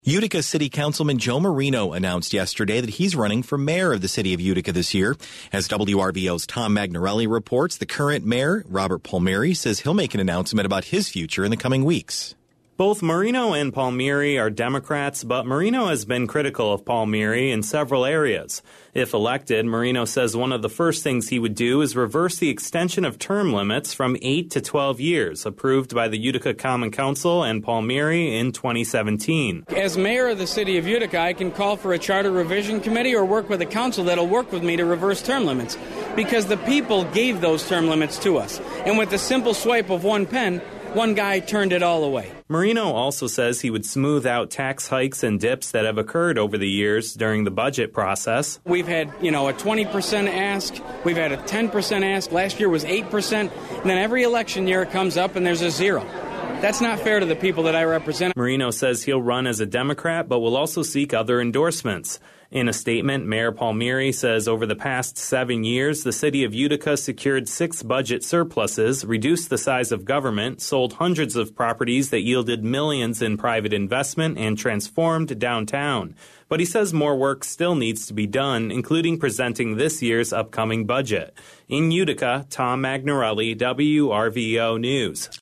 Utica City Councilman Joe Marino announced yesterday that he's running for mayor of the city of Utica this year. As WRVO's Tom Magnarelli reports, the current mayor, Robert Palmieri, says he'll make an announcement about his future in the coming weeks. Both Marino and Palmieri are Democrats, but Marino has been critical of Palmieri in several areas. If elected, Marino says one of the first things he would do is reverse the extension of term limits from 8 to 12 years, approved by the Utica Common Council and Palmieri in 2017. As mayor of the city of Utica, I can call for a charter revision committee or work with a council that'll work with me to reverse term limits, because the people gave those term limits to us. And with the simple swipe of one pen, one guy turned it all away. Marino also says he would smooth out tax hikes and dips that have occurred over the years during the budget process. We've had, a 20% ask. We've had a 10% ask. Last year was 8%. And then every election year it comes up and there's a zero. That's not fair to the people that I represent. Marino says he'll run as a Democrat, but will also seek other endorsements. In a statement, Mayor Palmieri says over the past 7 years, the city of Utica secured 6 budget surpluses, reduced the size of government, sold hundreds of properties that yielded millions in private investment, and transformed downtown. But he says more work still needs to be done, including presenting this year's upcoming budget. In Utica, Tom Magnarelli, WRVO News.